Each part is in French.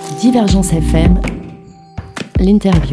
Divergence FM, l'interview.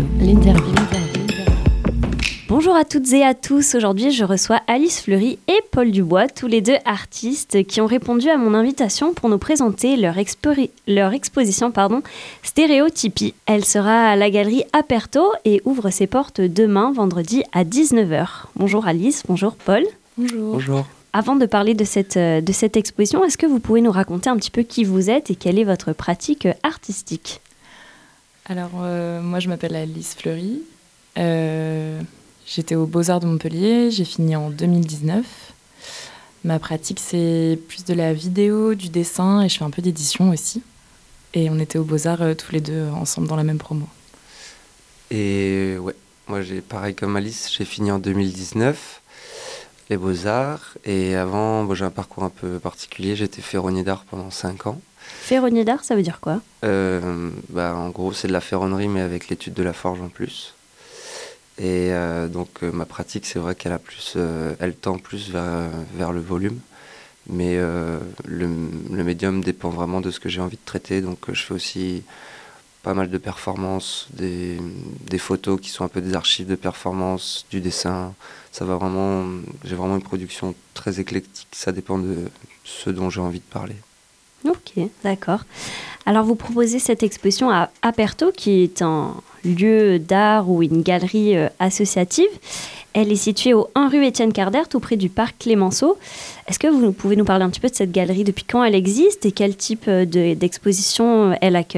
Bonjour à toutes et à tous, aujourd'hui je reçois Alice Fleury et Paul Dubois, tous les deux artistes qui ont répondu à mon invitation pour nous présenter leur exposition Stéréotypie. Elle sera à la galerie Aperto et ouvre ses portes demain, vendredi à 19h. Bonjour Alice, bonjour Paul. Bonjour. Avant de parler de cette exposition, est-ce que vous pouvez nous raconter un petit peu qui vous êtes et quelle est votre pratique artistique ? Alors, moi, je m'appelle Alice Fleury. J'étais aux Beaux-Arts de Montpellier. J'ai fini en 2019. Ma pratique, c'est plus de la vidéo, du dessin et je fais un peu d'édition aussi. Et on était aux Beaux-Arts tous les deux ensemble dans la même promo. Et ouais, moi, pareil comme Alice, j'ai fini en 2019. Les Beaux-Arts, et avant, j'ai un parcours un peu particulier, j'étais ferronnier d'art pendant 5 ans. Ferronnier d'art, ça veut dire quoi ? En gros, c'est de la ferronnerie, mais avec l'étude de la forge en plus. Et donc, ma pratique, c'est vrai qu'elle elle tend plus vers le volume, mais le médium dépend vraiment de ce que j'ai envie de traiter, donc je fais aussi pas mal de performances, des photos qui sont un peu des archives de performances, du dessin. J'ai vraiment une production très éclectique, ça dépend de ce dont j'ai envie de parler. Ok, d'accord. Alors vous proposez cette exposition à Aperto, qui est un lieu d'art ou une galerie associative. Elle est située au 1 rue Étienne Cardert, tout près du parc Clémenceau. Est-ce que vous pouvez nous parler un petit peu de cette galerie, depuis quand elle existe et quel type d'exposition elle accueille ?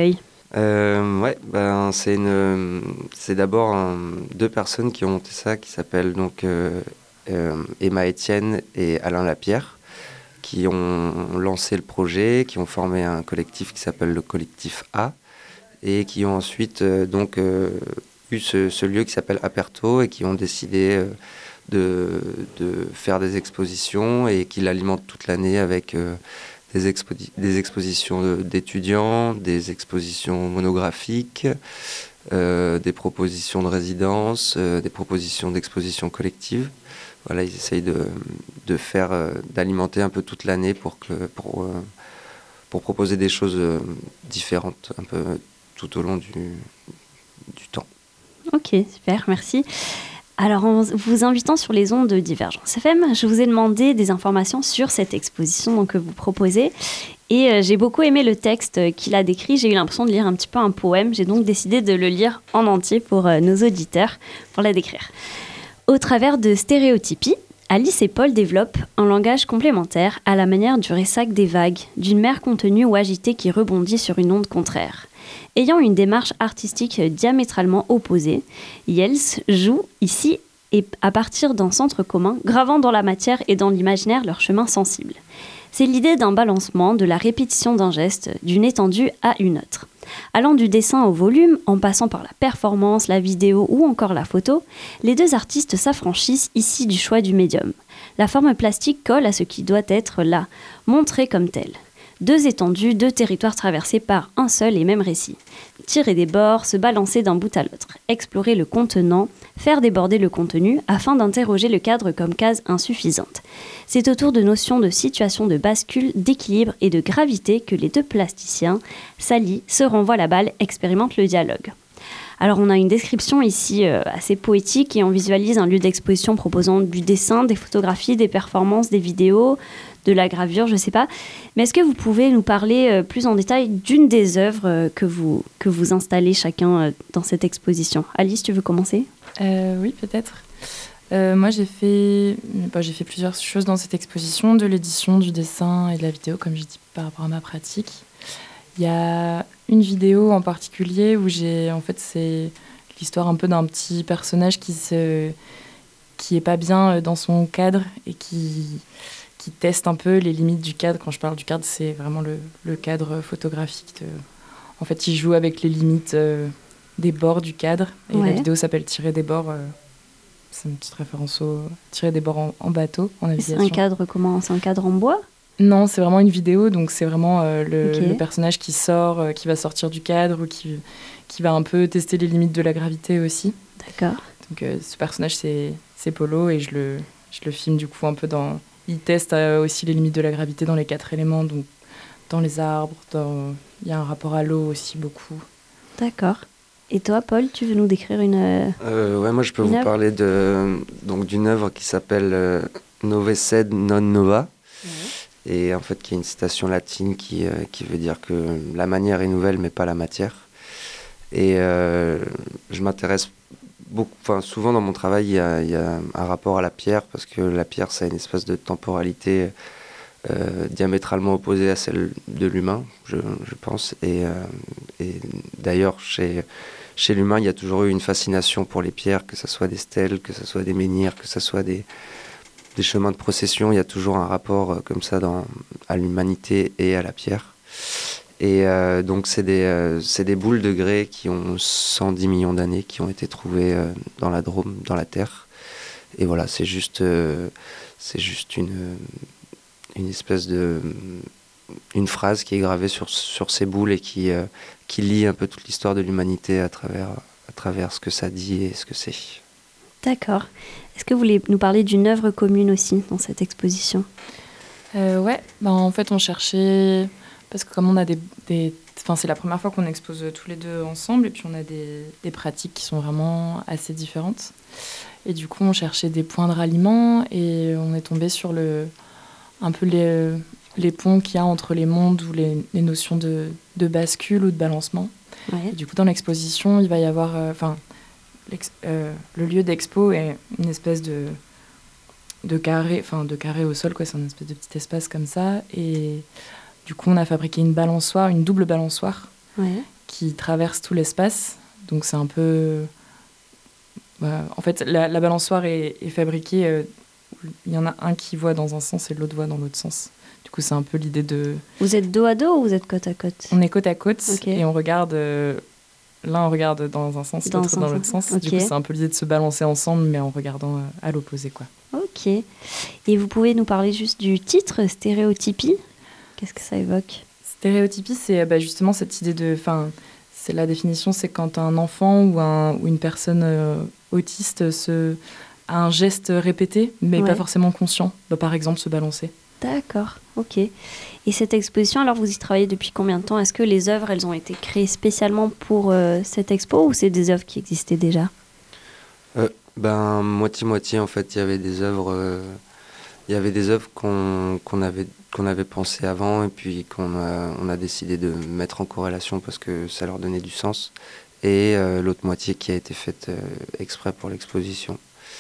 C'est d'abord deux personnes qui ont monté ça, qui s'appellent donc Emma Etienne et Alain Lapierre, qui ont lancé le projet, qui ont formé un collectif qui s'appelle le collectif A, et qui ont ensuite eu ce lieu qui s'appelle Aperto, et qui ont décidé de faire des expositions et qui l'alimentent toute l'année avec des expositions d'étudiants, des expositions monographiques, des propositions de résidence, des propositions d'expositions collectives. Voilà, ils essayent d'alimenter un peu toute l'année pour proposer des choses différentes un peu tout au long du temps. Ok, super, merci. Alors, en vous invitant sur les ondes de Divergence FM, je vous ai demandé des informations sur cette exposition que vous proposez. Et j'ai beaucoup aimé le texte qu'il a décrit. J'ai eu l'impression de lire un petit peu un poème. J'ai donc décidé de le lire en entier pour nos auditeurs, pour la décrire. Au travers de Stéréotypie, Alice et Paul développent un langage complémentaire à la manière du ressac des vagues, d'une mer contenue ou agitée qui rebondit sur une onde contraire. Ayant une démarche artistique diamétralement opposée, Yels joue ici et à partir d'un centre commun, gravant dans la matière et dans l'imaginaire leur chemin sensible. C'est l'idée d'un balancement, de la répétition d'un geste, d'une étendue à une autre. Allant du dessin au volume, en passant par la performance, la vidéo ou encore la photo, les deux artistes s'affranchissent ici du choix du médium. La forme plastique colle à ce qui doit être là, montré comme tel. Deux étendues, deux territoires traversés par un seul et même récit. Tirer des bords, se balancer d'un bout à l'autre, explorer le contenant, faire déborder le contenu afin d'interroger le cadre comme case insuffisante. C'est autour de notions de situation de bascule, d'équilibre et de gravité que les deux plasticiens s'allient, se renvoient la balle, expérimentent le dialogue. Alors on a une description ici assez poétique et on visualise un lieu d'exposition proposant du dessin, des photographies, des performances, des vidéos, de la gravure, je ne sais pas. Mais est-ce que vous pouvez nous parler plus en détail d'une des œuvres que vous installez chacun dans cette exposition ? Alice, tu veux commencer ? Oui, peut-être. Moi, j'ai fait plusieurs choses dans cette exposition, de l'édition, du dessin et de la vidéo, comme je dis, par rapport à ma pratique. Il y a une vidéo en particulier où c'est l'histoire un peu d'un petit personnage qui est pas bien dans son cadre et qui teste un peu les limites du cadre. Quand je parle du cadre, c'est vraiment le cadre photographique. En fait, il joue avec les limites des bords du cadre. Et La vidéo s'appelle « Tirer des bords ». C'est une petite référence au « Tirer des bords en bateau », en navigation. C'est un cadre comment ? C'est un cadre en bois ? Non, c'est vraiment une vidéo, donc c'est vraiment le personnage qui sort, qui va sortir du cadre ou qui va un peu tester les limites de la gravité aussi. D'accord. Donc ce personnage, c'est Polo et je le filme du coup un peu dans... Il teste aussi les limites de la gravité dans les 4 éléments, donc dans les arbres. Il y a un rapport à l'eau aussi beaucoup. D'accord. Et toi, Paul, tu veux nous décrire une Ouais, moi je peux une vous œuvre parler donc d'une œuvre qui s'appelle Nove sed non nova, et en fait qui est une citation latine qui veut dire que la manière est nouvelle mais pas la matière. Et je m'intéresse souvent dans mon travail il y a un rapport à la pierre, parce que la pierre ça a une espèce de temporalité diamétralement opposée à celle de l'humain, je pense. Et d'ailleurs chez l'humain, il y a toujours eu une fascination pour les pierres, que ce soit des stèles, que ce soit des menhirs, que ce soit des chemins de procession. Il y a toujours un rapport comme ça à l'humanité et à la pierre. Et donc, c'est des boules de grès qui ont 110 millions d'années, qui ont été trouvées dans la Drôme, dans la Terre. Et voilà, c'est juste une espèce une phrase qui est gravée sur ces boules et qui lie un peu toute l'histoire de l'humanité à travers ce que ça dit et ce que c'est. D'accord. Est-ce que vous voulez nous parler d'une œuvre commune aussi dans cette exposition ? Ouais, en fait, on cherchait... Parce que comme on a c'est la première fois qu'on expose tous les deux ensemble, et puis on a des pratiques qui sont vraiment assez différentes. Et du coup, on cherchait des points de ralliement, et on est tombé sur un peu les ponts qu'il y a entre les mondes, ou les notions de bascule ou de balancement. Ouais. Et du coup, dans l'exposition, il va y avoir... le lieu d'expo est une espèce de carré au sol, quoi. C'est une espèce de petit espace comme ça. Et du coup, on a fabriqué une double balançoire, Ouais. qui traverse tout l'espace. Donc c'est un peu... en fait, la balançoire est fabriquée... il y en a un qui voit dans un sens et l'autre voit dans l'autre sens. Du coup, c'est un peu l'idée de... Vous êtes dos à dos ou vous êtes côte à côte ? On est côte à côte, Okay. et on regarde... l'un on regarde dans un sens, l'autre dans l'autre sens. Okay. Du coup, c'est un peu l'idée de se balancer ensemble, mais en regardant à l'opposé, quoi. Ok. Et vous pouvez nous parler juste du titre, stéréotypie ? Qu'est-ce que ça évoque ? Stéréotypie, c'est justement cette idée de... c'est la définition, c'est quand un enfant ou une personne autiste a un geste répété, mais pas forcément conscient. Par exemple, se balancer. D'accord, ok. Et cette exposition, alors vous y travaillez depuis combien de temps ? Est-ce que les œuvres, elles ont été créées spécialement pour cette expo, ou c'est des œuvres qui existaient déjà ? Moitié-moitié, en fait. Il y avait des œuvres qu'on avait pensées avant, et puis on a décidé de mettre en corrélation parce que ça leur donnait du sens. Et l'autre moitié qui a été faite exprès pour l'exposition.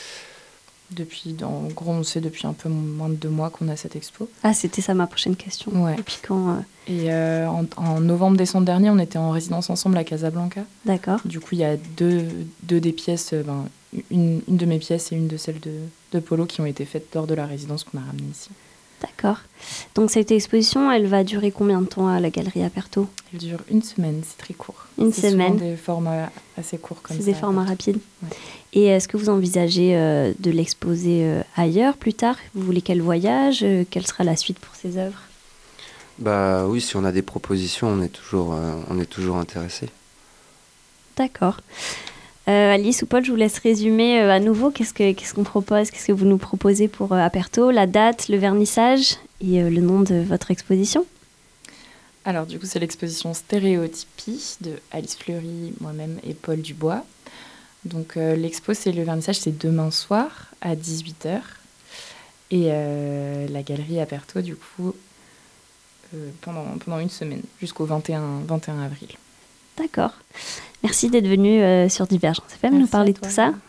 En gros, on sait depuis un peu moins de 2 mois qu'on a cette expo. Ah, c'était ça ma prochaine question. Ouais. Depuis quand Et en novembre-décembre dernier, on était en résidence ensemble à Casablanca. D'accord. Du coup, il y a deux des pièces, une de mes pièces et une de celles de Polo qui ont été faites lors de la résidence qu'on a ramenée ici. D'accord. Donc cette exposition, elle va durer combien de temps à la Galerie Aperto ? Elle dure 1 semaine, c'est très court. C'est souvent semaine. des formats assez courts comme ça. C'est des formats rapides. Ouais. Et est-ce que vous envisagez de l'exposer ailleurs plus tard ? Vous voulez qu'elle voyage ? Quelle sera la suite pour ces œuvres ? Oui, si on a des propositions, on est toujours intéressé. D'accord. Alice ou Paul, je vous laisse résumer à nouveau. Qu'est-ce qu'on propose ? Qu'est-ce que vous nous proposez pour Aperto ? La date, le vernissage et le nom de votre exposition ? Alors, du coup, c'est l'exposition Stéréotypie de Alice Fleury, moi-même et Paul Dubois. Donc, l'expo, le vernissage, c'est demain soir à 18h. Et la galerie Aperto, du coup, pendant 1 semaine, jusqu'au 21 avril. D'accord. Merci d'être venu sur Divergence FM nous parler de tout ça.